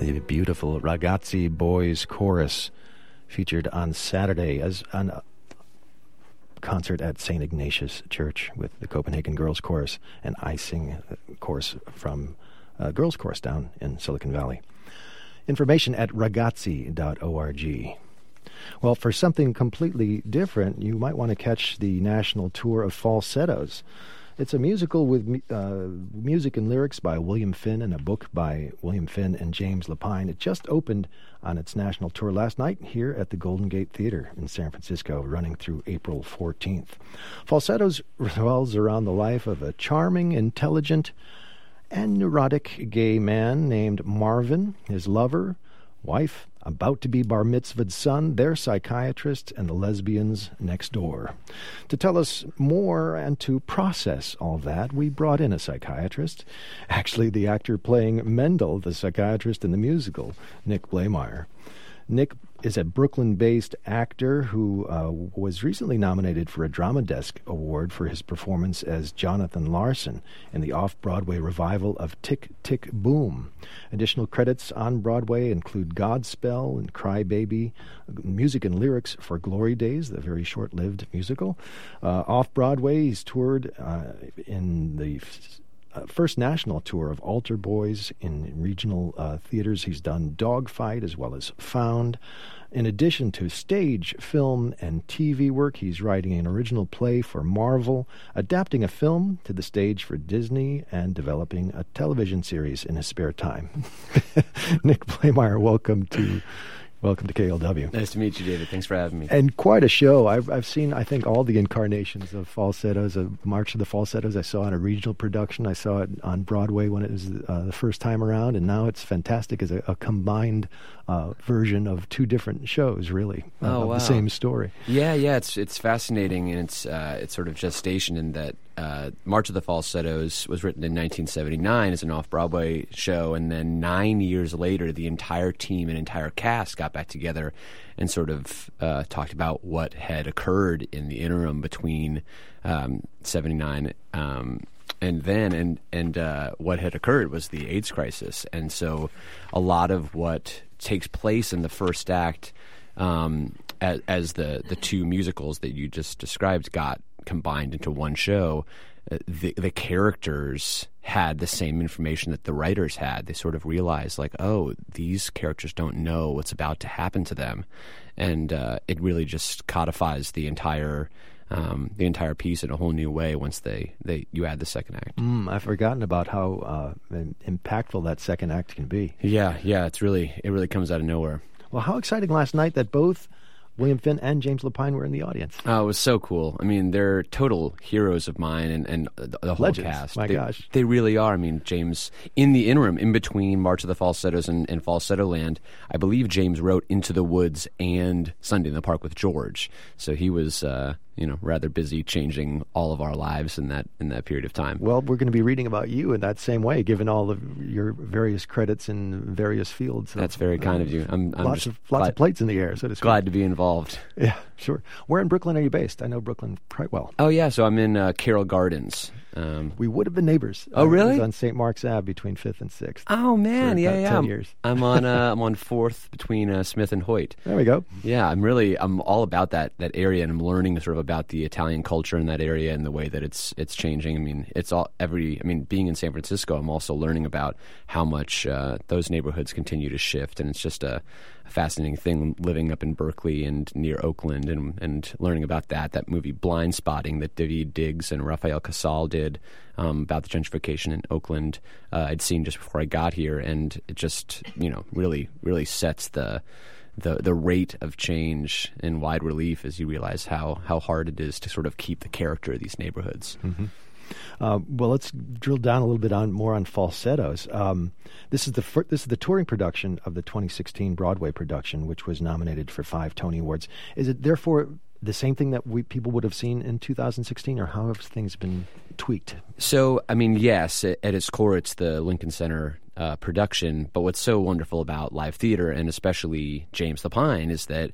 the beautiful Ragazzi Boys Chorus, featured on Saturday as an uh, concert at Saint Ignatius Church with the Copenhagen Girls Chorus, and I sing a chorus from a girls' chorus down in Silicon Valley. Information at ragazzi dot org. Well, for something completely different, you might want to catch the national tour of Falsettos. It's a musical with uh, music and lyrics by William Finn and a book by William Finn and James Lapine. It just opened on its national tour last night here at the Golden Gate Theater in San Francisco, running through April fourteenth. Falsettos revolves around the life of a charming, intelligent, and neurotic gay man named Marvin, his lover, wife, about to be bar mitzvahed son, their psychiatrist, and the lesbians next door. To tell us more and to process all that, we brought in a psychiatrist, actually the actor playing Mendel, the psychiatrist in the musical, Nick Blaemire. Nick is a Brooklyn-based actor who uh, was recently nominated for a Drama Desk Award for his performance as Jonathan Larson in the off-Broadway revival of Tick, Tick, Boom. Additional credits on Broadway include Godspell and Cry Baby, music and lyrics for Glory Days, the very short-lived musical. Uh, off-Broadway, he's toured uh, in the Uh, first national tour of Altar Boys in regional uh, theaters. He's done Dogfight as well as Found. In addition to stage, film, and T V work, he's writing an original play for Marvel, adapting a film to the stage for Disney, and developing a television series in his spare time. Nick Blaemire, welcome to Welcome to K L W. Nice to meet you, David. Thanks for having me. And quite a show. I've I've seen, I think, all the incarnations of Falsettos. A March of the Falsettos I saw in a regional production. I saw it on Broadway when it was uh, the first time around, and now it's fantastic as a, a combined uh, version of two different shows, really, uh, oh, of wow. the same story. Yeah, yeah, it's it's fascinating, and it's uh, it's sort of gestation in that uh, March of the Falsettos was written in nineteen seventy-nine as an off-Broadway show, and then nine years later, the entire team and entire cast got back together and sort of uh, talked about what had occurred in the interim between um, seventy-nine um, and then, and and uh, what had occurred was the AIDS crisis, and so a lot of what takes place in the first act, um, as, as the the two musicals that you just described got combined into one show. Uh, the the characters had the same information that the writers had. They sort of realized, like, oh, these characters don't know what's about to happen to them, and uh, it really just codifies the entire um, the entire piece in a whole new way once they, they you add the second act. Mm, I've forgotten about how uh, impactful that second act can be. Yeah, yeah, it's really it really comes out of nowhere. Well, how exciting last night that both William Finn and James Lapine were in the audience. Oh, it was so cool. I mean, they're total heroes of mine, and, and the, the whole Legends. cast. My they, gosh. They really are. I mean, James, in the interim, in between March of the Falsettos and, and Falsetto Land, I believe James wrote Into the Woods and Sunday in the Park with George. So he was, uh, you know, rather busy changing all of our lives in that in that period of time. Well, we're going to be reading about you in that same way, given all of your various credits in various fields. That's very kind uh, of you. I'm, I'm lots just of lots glad, of plates in the air, so to speak. Glad to be involved. Yeah, sure. Where in Brooklyn are you based? I know Brooklyn quite well. Oh yeah, so I'm in uh, Carroll Gardens. Um, we would have been neighbors. Oh, really? I was on Saint Mark's Ave between Fifth and Sixth. Oh man, yeah, yeah. ten I'm, years. I'm on uh, I'm on Fourth between uh, Smith and Hoyt. There we go. Yeah, I'm really I'm all about that that area, and I'm learning sort of about the Italian culture in that area and the way that it's it's changing. I mean, it's all every. I mean, being in San Francisco, I'm also learning about how much uh, those neighborhoods continue to shift, and it's just a, a fascinating thing living up in Berkeley and near Oakland, and and learning about that. That movie Blind Spotting that David Diggs and Rafael Casal did um, about the gentrification in Oakland, uh, I'd seen just before I got here, and it just you know really really sets the. the the rate of change in wide relief as you realize how, how hard it is to sort of keep the character of these neighborhoods. Mm-hmm. Uh, well, let's drill down a little bit on more on Falsettos. Um, this is the fir- this is the touring production of the twenty sixteen Broadway production, which was nominated for five Tony Awards. Is it therefore the same thing that we people would have seen in two thousand sixteen, or how have things been tweaked? So, I mean, yes, at its core, it's the Lincoln Center uh, production. But what's so wonderful about live theater, and especially James Lapine, is that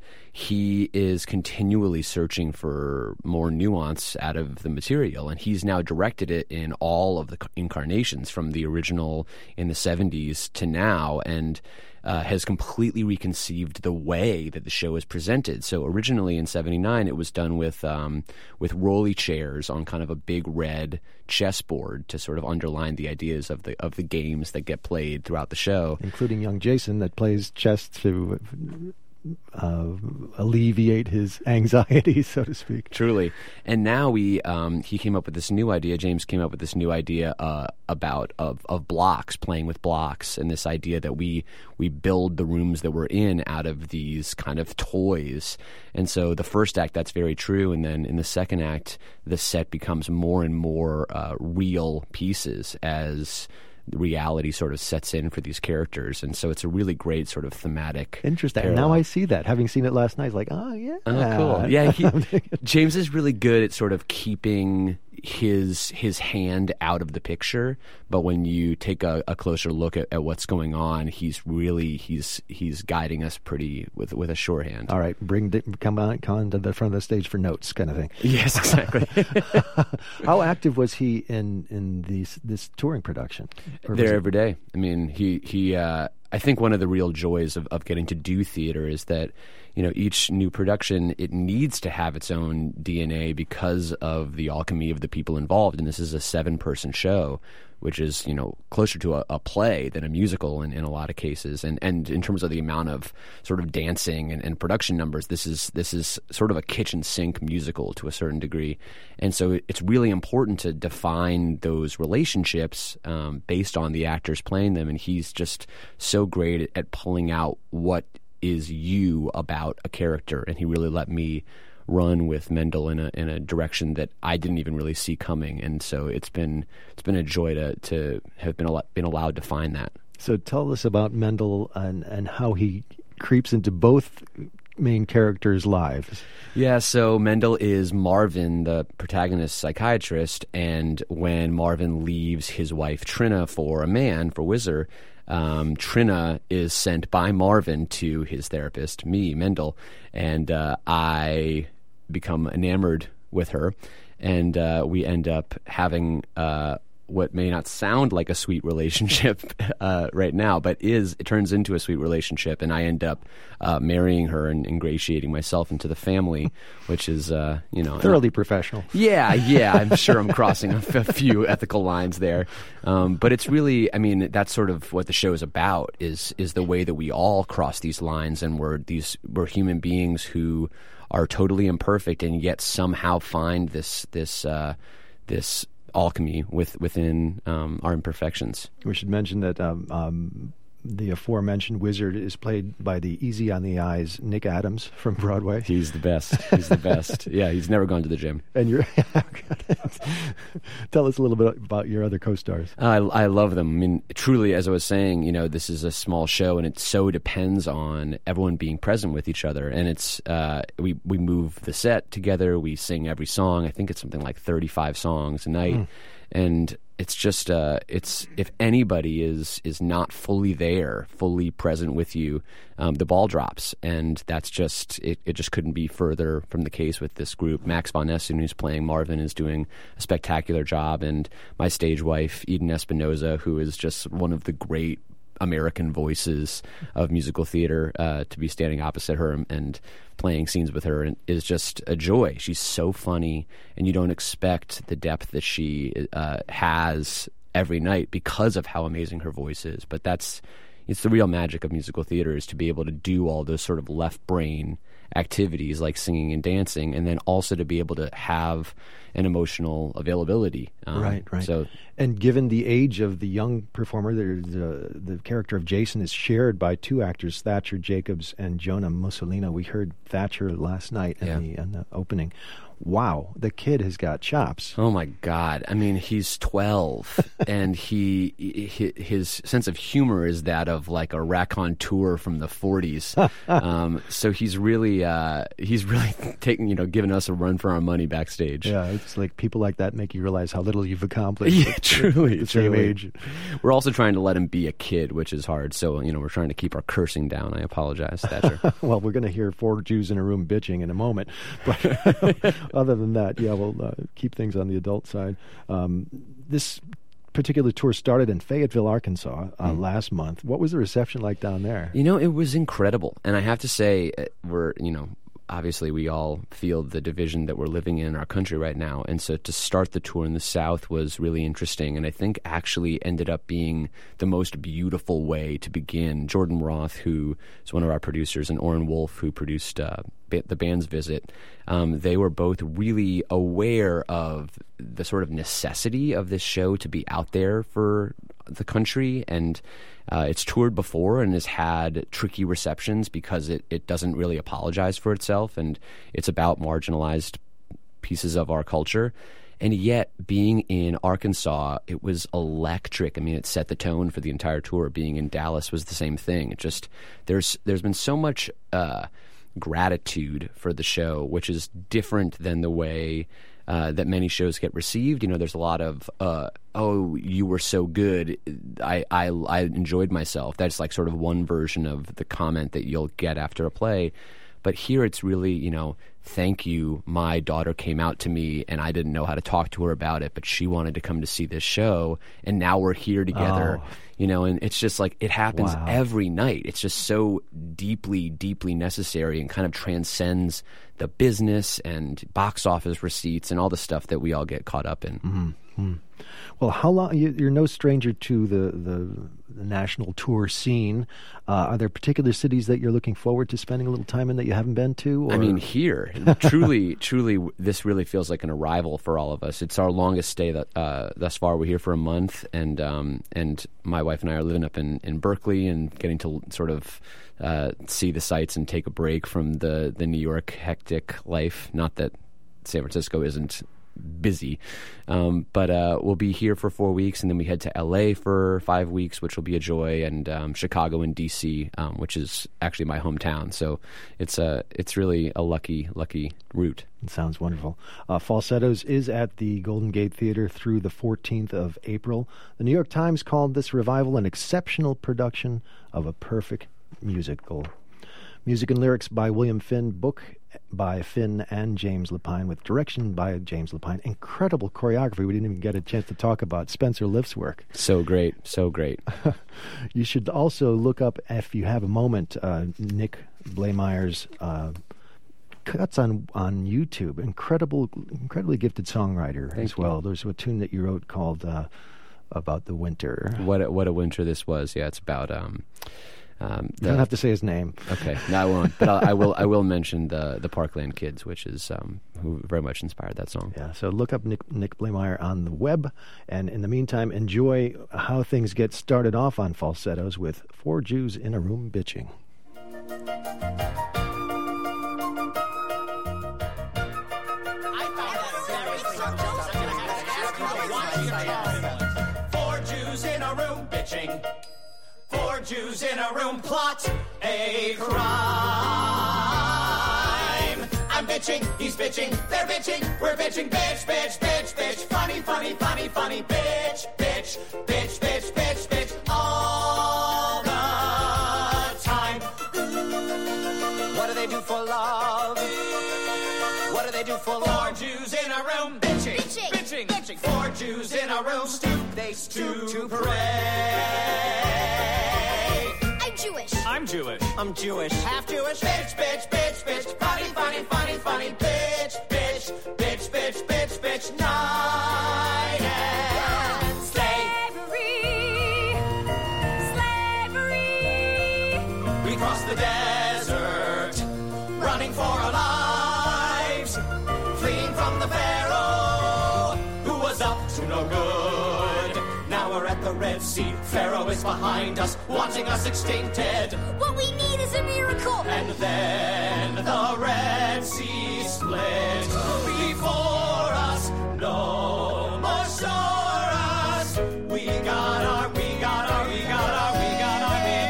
he is continually searching for more nuance out of the material. And he's now directed it in all of the incarnations from the original in the seventies to now. And uh, has completely reconceived the way that the show is presented. So originally in seventy-nine, it was done with um, with rolly chairs on kind of a big red chessboard to sort of underline the ideas of the of the games that get played throughout the show, including young Jason that plays chess to uh, alleviate his anxiety, so to speak. Truly. And now we um, he came up with this new idea. James came up with this new idea uh, about of, of blocks, playing with blocks, and this idea that we we build the rooms that we're in out of these kind of toys. And so the first act, that's very true, and then in the second act, the set becomes more and more uh, real pieces as reality sort of sets in for these characters, and so it's a really great sort of thematic. Interesting. parallel. Now I see that. Having seen it last night, it's like, oh yeah, oh cool. Yeah, he, James is really good at sort of keeping his his hand out of the picture, but when you take a, a closer look at, at what's going on, he's really he's he's guiding us pretty with with a sure hand. All right, bring come on, come on to the front of the stage for notes, kind of thing. Yes, exactly. How active was he in in these this touring production? Or There was it- every day. I mean, he he. Uh, I think one of the real joys of, of getting to do theater is that, you know, each new production, it needs to have its own D N A because of the alchemy of the people involved. And this is a seven-person show, which is, you know, closer to a, a play than a musical in, in a lot of cases. And and in terms of the amount of sort of dancing and, and production numbers, this is this is sort of a kitchen sink musical to a certain degree. And so it, it's really important to define those relationships um, based on the actors playing them. And he's just so great at, at pulling out what is you about a character. And he really let me run with Mendel in a in a direction that I didn't even really see coming, and so it's been it's been a joy to to have been al- been allowed to find that. So tell us about Mendel and and how he creeps into both main characters' lives. Yeah, so Mendel is Marvin, the protagonist psychiatrist, and when Marvin leaves his wife Trina for a man, for Whizzer, Um, Trina is sent by Marvin to his therapist, me, Mendel, and uh, I become enamored with her, and uh, we end up having uh, what may not sound like a sweet relationship uh, right now, but is it turns into a sweet relationship, and I end up uh, marrying her and ingratiating myself into the family, which is uh, you know Thoroughly professional. Yeah, yeah, I'm sure I'm crossing a, f- a few ethical lines there, um, but it's really, I mean, that's sort of what the show is about. Is is the way that we all cross these lines, and we're these we're human beings who are totally imperfect, and yet somehow find this this uh, this alchemy with within um, our imperfections. We should mention that um, um, the aforementioned wizard is played by the easy on the eyes Nick Adams from Broadway. He's the best. He's the best. Yeah, he's never gone to the gym. And you're tell us a little bit about your other co-stars. I, I love them. I mean, truly, as I was saying, you know, this is a small show, and it so depends on everyone being present with each other. And it's uh, we we move the set together. We sing every song. I think it's something like thirty-five songs a night, mm. and it's just uh, it's if anybody is is not fully there, fully present with you, um, the ball drops, and that's just it. It just couldn't be further from the case with this group. Max von Essen, who's playing Marvin, is doing a spectacular job, and my stage wife Eden Espinoza, who is just one of the great American voices of musical theater, uh, to be standing opposite her and, and playing scenes with her is just a joy. She's so funny, and you don't expect the depth that she uh, has every night because of how amazing her voice is. But that's it's the real magic of musical theater, is to be able to do all those sort of left brain activities like singing and dancing, and then also to be able to have an emotional availability. Um, right, right. So, and given the age of the young performer, the, the character of Jason is shared by two actors, Thatcher Jacobs and Jonah Mussolino. We heard Thatcher last night in, yeah. the, in the opening. Wow, the kid has got chops. Oh my God! I mean, he's twelve, and he, he his sense of humor is that of like a raconteur from the forties. um, so he's really uh, he's really taking you know giving us a run for our money backstage. Yeah, it's like people like that make you realize how little you've accomplished. Yeah, truly, at the same truly. age. We're also trying to let him be a kid, which is hard. So you know, we're trying to keep our cursing down. I apologize, Thatcher. Well, we're going to hear four Jews in a room bitching in a moment, but. Other than that, yeah, we'll uh, keep things on the adult side. Um, this particular tour started in Fayetteville, Arkansas, uh, Mm. last month. What was the reception like down there? You know, it was incredible. And I have to say, uh, we're, you know, obviously we all feel the division that we're living in in our country right now. And so to start the tour in the South was really interesting. And I think actually ended up being the most beautiful way to begin. Jordan Roth, who is one of our producers, and Orrin Wolf, who produced uh, ba- the band's visit, um, they were both really aware of the sort of necessity of this show to be out there for the country. And Uh, it's toured before and has had tricky receptions because it, it doesn't really apologize for itself, and it's about marginalized pieces of our culture. And yet, being in Arkansas, it was electric. I mean, it set the tone for the entire tour. Being in Dallas was the same thing. It just there's there's been so much uh, gratitude for the show, which is different than the way Uh, that many shows get received. You know, there's a lot of, uh, oh, you were so good. I, I, I enjoyed myself. That's like sort of one version of the comment that you'll get after a play. But here it's really, you know, thank you. My daughter came out to me and I didn't know how to talk to her about it, but she wanted to come to see this show. And now we're here together, Oh. you know, and it's just like it happens Wow. every night. It's just so deeply, deeply necessary and kind of transcends the business and box office receipts and all the stuff that we all get caught up in. Mm-hmm. Well, how long? You, you're no stranger to the, the, the national tour scene. Uh, are there particular cities that you're looking forward to spending a little time in that you haven't been to? Or? I mean, here, truly, truly, this really feels like an arrival for all of us. It's our longest stay that, uh, thus far. We're here for a month, and um, and my wife and I are living up in, in Berkeley and getting to sort of uh, see the sights and take a break from the, the New York hectic life. Not that San Francisco isn't busy, um, but uh, we'll be here for four weeks, and then we head to L A for five weeks, which will be a joy, and um, Chicago and D C, um, which is actually my hometown. So it's a it's really a lucky lucky route. It sounds wonderful. Uh, Falsettos is at the Golden Gate Theater through the fourteenth of April. The New York Times called this revival an exceptional production of a perfect musical. Music and lyrics by William Finn, book by Finn and James Lapine, with direction by James Lapine. Incredible choreography. We didn't even get a chance to talk about Spencer Lift's work. So great, so great. You should also look up, if you have a moment, uh, Nick Blameyer's uh, cuts on on YouTube. Incredible, incredibly gifted songwriter Thank as well. you. There's a tune that you wrote called uh, About the Winter. What a, what a winter this was. Yeah, it's about. Um, um, You the, don't have to say his name. Okay, no, I won't. But I'll, I will. I will mention the the Parkland Kids, which is um, who very much inspired that song. Yeah, so look up Nick, Nick Blameyer on the web, and in the meantime, enjoy how things get started off on Falsettos with Four Jews in a Room Bitching. Four Jews in a room bitching. Four Jews in a room plot a crime. I'm bitching, he's bitching, they're bitching, we're bitching, bitch, bitch, bitch, bitch. Funny, funny, funny, funny, bitch, bitch, bitch, bitch, bitch, bitch. All the time. What do they do for love? What do they do for love? Four Jews in a room bitching, Bitching. bitching, bitching. Four Jews in a room stoop, they stoop to pray. I'm Jewish. I'm Jewish. I'm Jewish. Half Jewish. Bitch, bitch, bitch, bitch. Funny, funny, funny, funny. Bitch, bitch, bitch, bitch, bitch, bitch. Night and day. Slavery. Slavery. We crossed the desert, running for our lives, fleeing from the Pharaoh, who was up to no good. Now we're at the Red Sea. Pharaoh is behind us, wanting us extincted. What we need is a miracle. And then the Red Sea split before us. No more sorrows. We got our, we got our, we got our, we got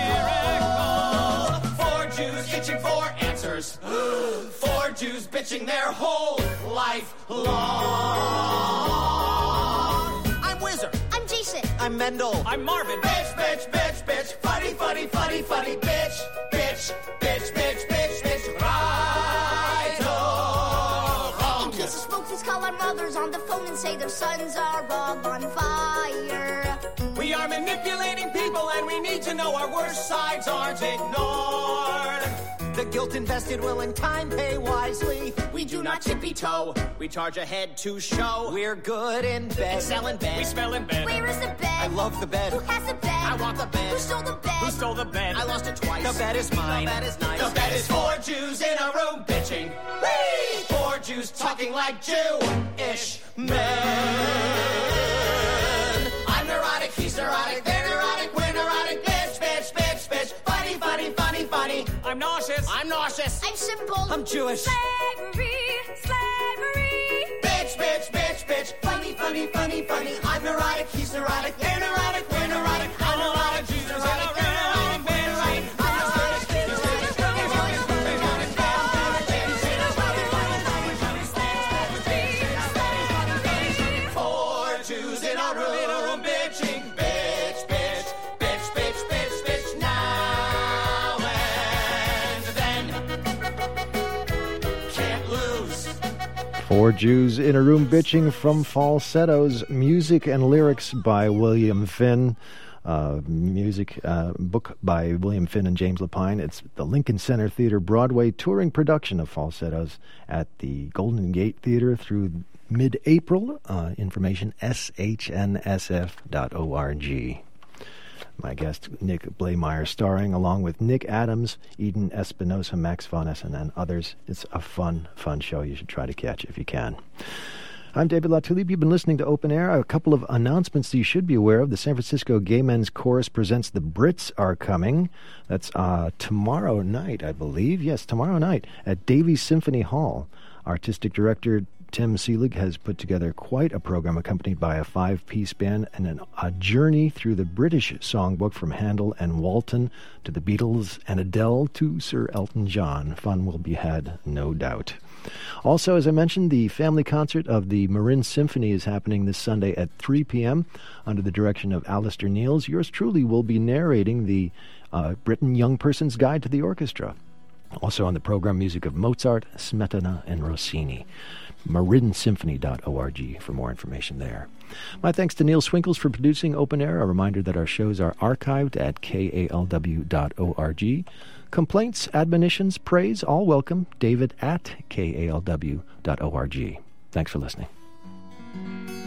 our miracle. Four Jews itching for answers. Four Jews bitching their whole life long. I'm Wizard. I'm Jason. I'm Mendel. I'm Marvin. Bitch, bitch, bitch, bitch. Funny, funny, funny, funny. Bitch, bitch, bitch, bitch, bitch, bitch. Right or wrong. In case you spoke Please call our mothers on the phone and say their sons are all on fire. We are manipulating people and we need to know our worst sides aren't ignored. The guilt invested will in time pay wisely. We do not tippy toe. We charge ahead to show we're good in bed. Excel in bed. We spell in bed. Where is the bed? I love the bed. Who has the bed? I want the bed. Who stole the bed? Who stole the bed? I lost it twice. The bed is mine. The bed is nice. The bed is four Jews in a room bitching. Whee! Four Jews talking like Jew-ish men. I'm neurotic, he's neurotic, they're neurotic, we're neurotic. Bitch, bitch, bitch, bitch. Funny, funny, funny, funny. I'm nauseous. I'm nauseous. I'm simple. I'm Jewish. Slavery, slavery. Bitch, bitch, bitch, bitch. Funny, funny, funny, funny. I'm neurotic, he's neurotic, they're neurotic, we're neurotic. I'm neurotic, he's neurotic, they're neurotic, we're neurotic. I'm neurotic, he's neurotic, we're neurotic, we're neurotic. Four Jews in a room bitching, bitch, bitch, bitch, bitch, bitch, bitch. Now and then, can't lose. Four Jews in a Room Bitching from Falsettos. Music and lyrics by William Finn. Uh, music uh, book by William Finn and James Lapine. It's the Lincoln Center Theater Broadway touring production of Falsettos at the Golden Gate Theater through mid-April. Uh, information s h n s f dot org. My guest, Nick Blaemire, starring along with Nick Adams, Eden Espinosa, Max von Essen, and others. It's a fun, fun show. You should try to catch it if you can. I'm David Latulip. You've been listening to Open Air. A couple of announcements that you should be aware of. The San Francisco Gay Men's Chorus presents The Brits Are Coming. That's uh, tomorrow night, I believe. Yes, tomorrow night at Davies Symphony Hall. Artistic director Tim Seelig has put together quite a program accompanied by a five-piece band and an, a journey through the British songbook from Handel and Walton to the Beatles and Adele to Sir Elton John. Fun will be had, no doubt. Also, as I mentioned, the family concert of the Marin Symphony is happening this Sunday at three p.m. under the direction of Alistair Niels. Yours truly will be narrating the uh, Britain Young Person's Guide to the Orchestra. Also on the program, music of Mozart, Smetana, and Rossini. marin symphony dot org for more information there. My thanks to Neil Swinkles for producing Open Air. A reminder that our shows are archived at k a l w dot org. Complaints, admonitions, praise, all welcome. David at k a l w dot org. Thanks for listening.